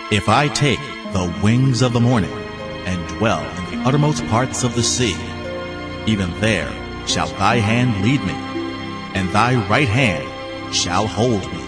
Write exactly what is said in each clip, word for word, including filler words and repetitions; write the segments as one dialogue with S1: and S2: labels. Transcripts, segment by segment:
S1: If I take the wings of the morning and dwell in the uttermost parts of the sea, even there shall thy hand lead me, and thy right hand shall hold me.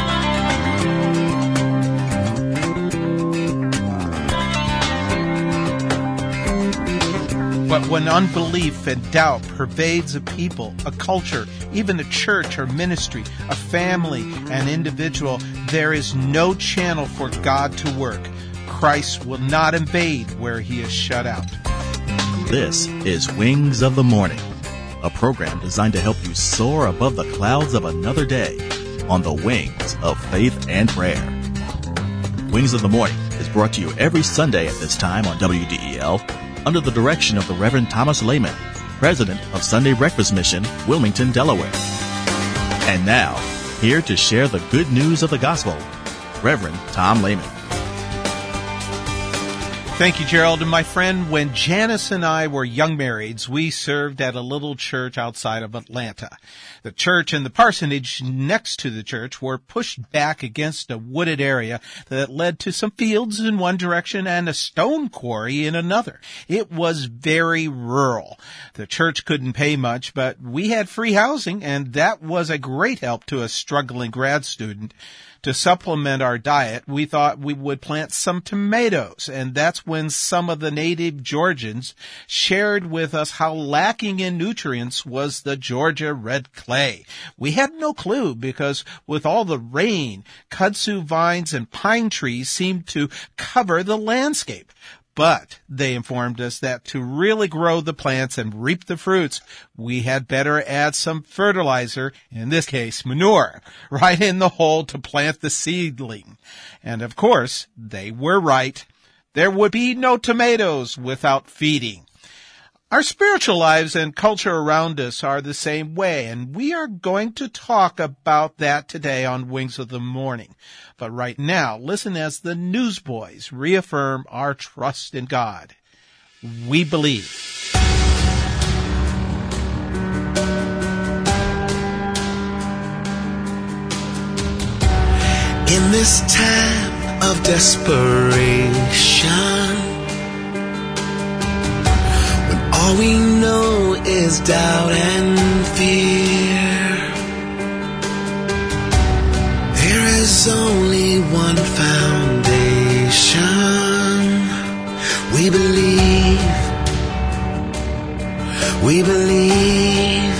S2: But when unbelief and doubt pervades a people, a culture, even a church or ministry, a family, an individual, there is no channel for God to work. Christ will not invade where he is shut out.
S1: This is Wings of the Morning, a program designed to help you soar above the clouds of another day on the wings of faith and prayer. Wings of the Morning is brought to you every Sunday at this time on W D E L under the direction of the Reverend Thomas Lehman, President of Sunday Breakfast Mission, Wilmington, Delaware. And now, here to share the good news of the gospel, Reverend Tom Lehman.
S2: Thank you, Gerald. And my friend, when Janice and I were young marrieds, we served at a little church outside of Atlanta. The church and the parsonage next to the church were pushed back against a wooded area that led to some fields in one direction and a stone quarry in another. It was very rural. The church couldn't pay much, but we had free housing, and that was a great help to a struggling grad student. To supplement our diet, we thought we would plant some tomatoes, and that's when some of the native Georgians shared with us how lacking in nutrients was the Georgia red clay. We had no clue because with all the rain, kudzu vines and pine trees seemed to cover the landscape. But they informed us that to really grow the plants and reap the fruits, we had better add some fertilizer, in this case manure, right in the hole to plant the seedling. And of course, they were right. There would be no tomatoes without feeding. Our spiritual lives and culture around us are the same way, and we are going to talk about that today on Wings of the Morning. But right now, listen as the newsboys reaffirm our trust in God. We believe.
S3: In this time of desperation, all we know is doubt and fear, there is only one foundation. We believe, we believe,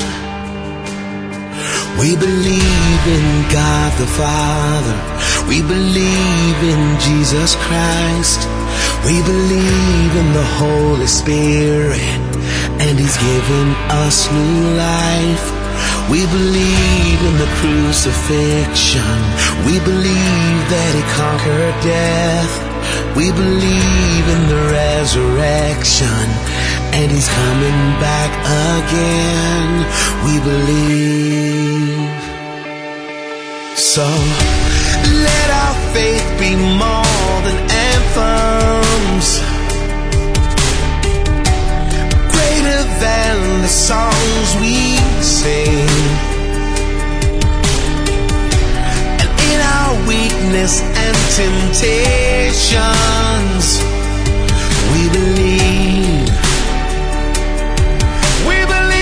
S3: we believe in God the Father, we believe in Jesus Christ, we believe in the Holy Spirit, and He's given us new life. We believe in the crucifixion. We believe that He conquered death. We believe in the resurrection, and He's coming back again. We believe. So let our faith be more than anthems, greater than the songs we sing, and in our weakness and temptations, we believe, we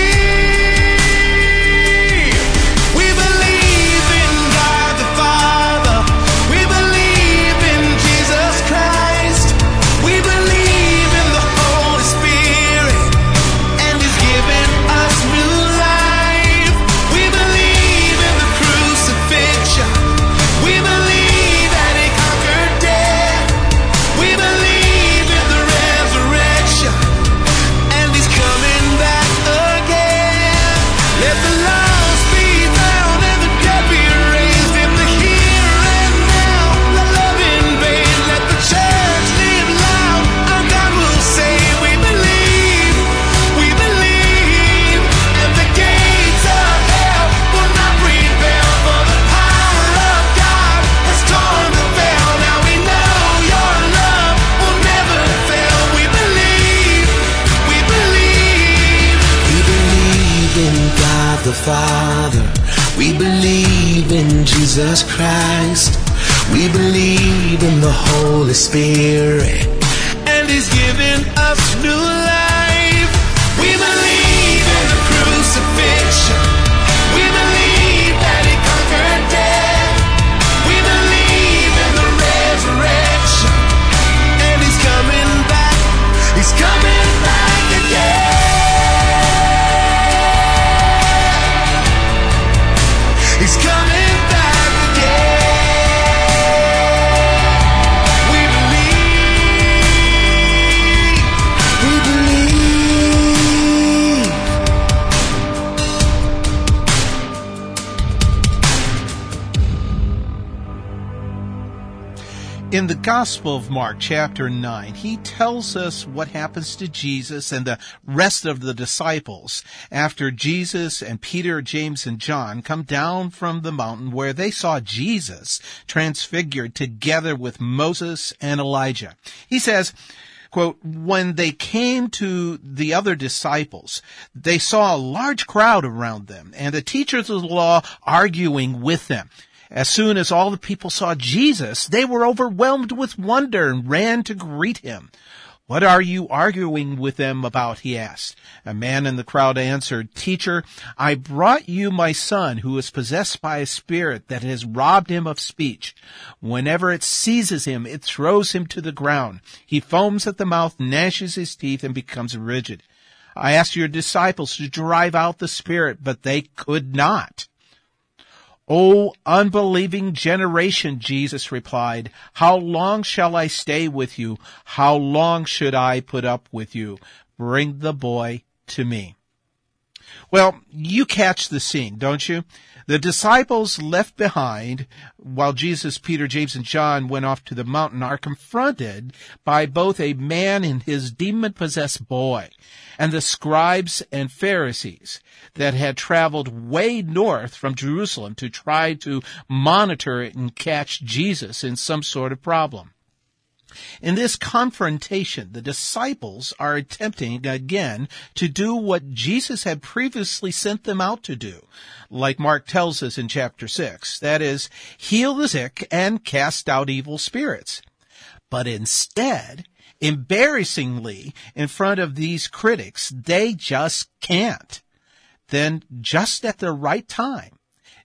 S3: believe, we believe in God the Father, we believe in Jesus Christ, we believe in the Holy Spirit, and He's given us new life. We believe in the crucifixion. We believe that He conquered death. We believe in the resurrection, and He's coming back again. Let the lost be found and the dead be raised in the here and now. Let love invade. Let the church live loud. Our God will save. We believe. We believe. And the gates of hell will not prevail, for the power of God has torn the veil. Now we know your love will never fail. We believe. We believe. We believe in God the Father. We believe in Jesus Christ. We believe in the Holy Spirit, and He's given us new life. We believe in the crucifixion. We believe that He conquered death. We believe in the resurrection, and He's coming back. He's coming back again. He's coming back again. We believe. We believe.
S2: In the Gospel of Mark, chapter nine, he tells us what happens to Jesus and the rest of the disciples after Jesus and Peter, James, and John come down from the mountain where they saw Jesus transfigured together with Moses and Elijah. He says, quote, when they came to the other disciples, they saw a large crowd around them and the teachers of the law arguing with them. As soon as all the people saw Jesus, they were overwhelmed with wonder and ran to greet him. What are you arguing with them about? He asked. A man in the crowd answered, Teacher, I brought you my son who is possessed by a spirit that has robbed him of speech. Whenever it seizes him, it throws him to the ground. He foams at the mouth, gnashes his teeth, and becomes rigid. I asked your disciples to drive out the spirit, but they could not. O unbelieving generation, Jesus replied, how long shall I stay with you? How long should I put up with you? Bring the boy to me. Well, you catch the scene, don't you? The disciples left behind while Jesus, Peter, James, and John went off to the mountain are confronted by both a man and his demon-possessed boy and the scribes and Pharisees that had traveled way north from Jerusalem to try to monitor and catch Jesus in some sort of problem. In this confrontation, the disciples are attempting again to do what Jesus had previously sent them out to do, like Mark tells us in chapter six, that is, heal the sick and cast out evil spirits. But instead, embarrassingly, in front of these critics, they just can't. Then, just at the right time,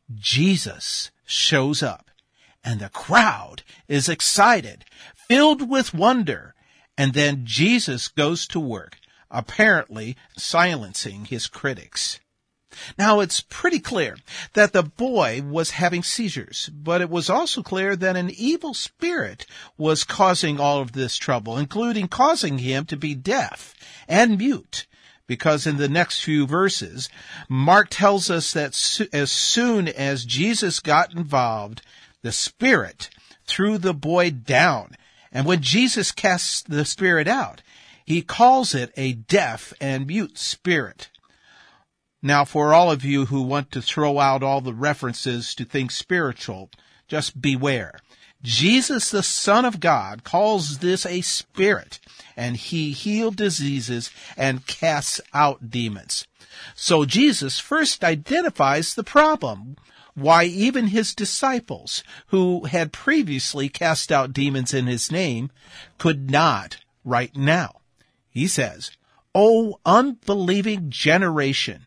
S2: Jesus shows up, and the crowd is excited, filled with wonder, and then Jesus goes to work, apparently silencing his critics. Now, it's pretty clear that the boy was having seizures, but it was also clear that an evil spirit was causing all of this trouble, including causing him to be deaf and mute, because in the next few verses, Mark tells us that so- as soon as Jesus got involved, the spirit threw the boy down. And when Jesus casts the spirit out, he calls it a deaf and mute spirit. Now, for all of you who want to throw out all the references to things spiritual, just beware. Jesus, the Son of God, calls this a spirit, and he healed diseases and casts out demons. So Jesus first identifies the problem, why even his disciples, who had previously cast out demons in his name, could not right now. He says, O unbelieving generation.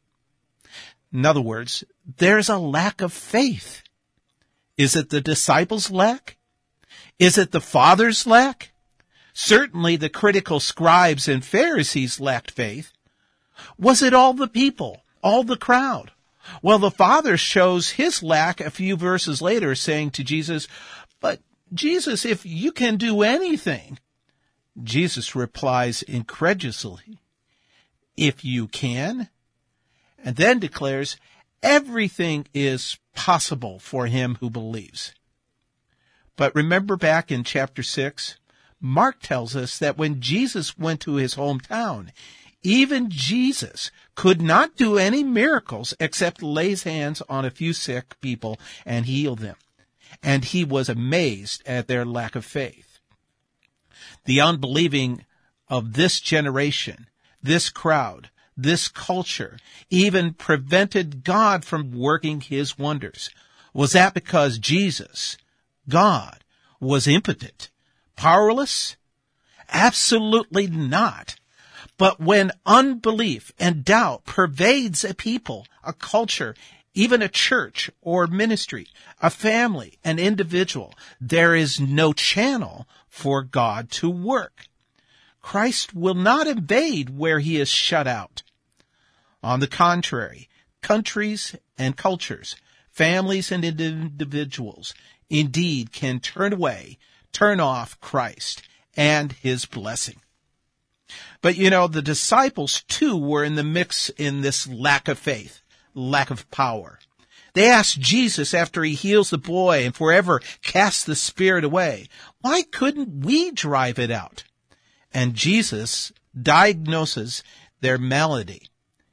S2: In other words, there's a lack of faith. Is it the disciples' lack? Is it the Father's lack? Certainly the critical scribes and Pharisees lacked faith. Was it all the people, all the crowd? Well, the Father shows his lack a few verses later, saying to Jesus, But Jesus, if you can do anything. Jesus replies incredulously, If you can, and then declares, everything is possible for him who believes. But remember back in chapter six, Mark tells us that when Jesus went to his hometown, even Jesus could not do any miracles except lay his hands on a few sick people and heal them. And he was amazed at their lack of faith. The unbelieving of this generation, this crowd, this culture, even prevented God from working his wonders. Was that because Jesus God was impotent, powerless? Absolutely not. But when unbelief and doubt pervades a people, a culture, even a church or ministry, a family, an individual, there is no channel for God to work. Christ will not invade where he is shut out. On the contrary, countries and cultures, families and individuals, indeed can turn away, turn off Christ and his blessing. But you know, the disciples too were in the mix in this lack of faith, lack of power. They asked Jesus after he heals the boy and forever casts the spirit away, why couldn't we drive it out? And Jesus diagnoses their malady,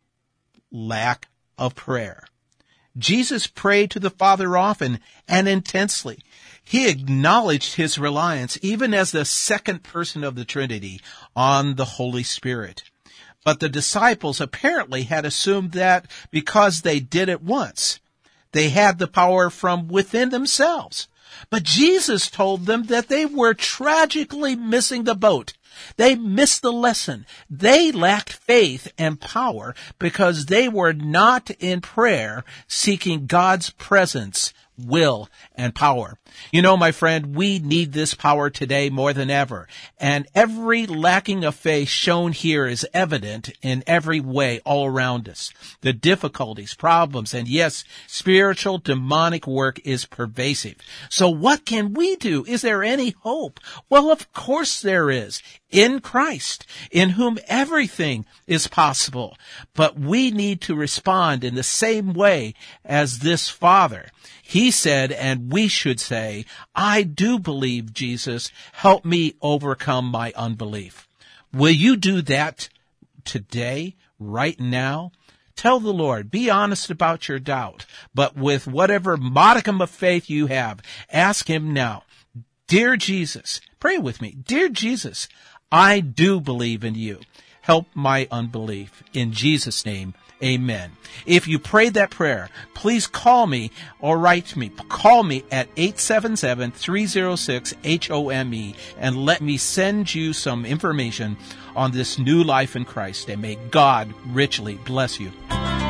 S2: lack of prayer. Jesus prayed to the Father often and intensely. He acknowledged his reliance, even as the second person of the Trinity, on the Holy Spirit. But the disciples apparently had assumed that because they did it once, they had the power from within themselves. But Jesus told them that they were tragically missing the boat. They missed the lesson. They lacked faith and power because they were not in prayer seeking God's presence, will, and power. You know, my friend, we need this power today more than ever. And every lacking of faith shown here is evident in every way all around us. The difficulties, problems, and yes, spiritual demonic work is pervasive. So what can we do? Is there any hope? Well, of course there is. In Christ, in whom everything is possible. But we need to respond in the same way as this father. He said, and we should say, I do believe, Jesus. Help me overcome my unbelief. Will you do that today, right now? Tell the Lord, be honest about your doubt, but with whatever modicum of faith you have, ask him now. Dear Jesus, pray with me. Dear Jesus, I do believe in you. Help my unbelief. In Jesus' name, amen. If you prayed that prayer, please call me or write me. Call me at eight seven seven, three oh six, H O M E and let me send you some information on this new life in Christ. And may God richly bless you.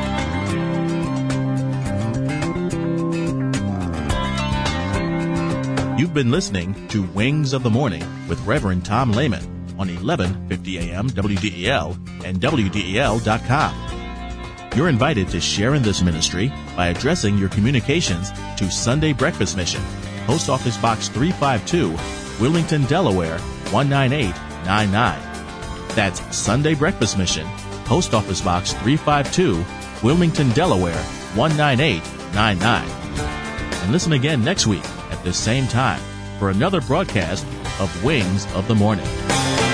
S1: You've been listening to Wings of the Morning with Reverend Tom Lehman on eleven fifty A M W D E L and W D E L dot com. You're invited to share in this ministry by addressing your communications to Sunday Breakfast Mission, Post Office Box three fifty-two, Wilmington, Delaware, one nine eight nine nine. That's Sunday Breakfast Mission, Post Office Box three fifty-two, Wilmington, Delaware, one nine eight nine nine. And listen again next week at the same time for another broadcast of Wings of the Morning.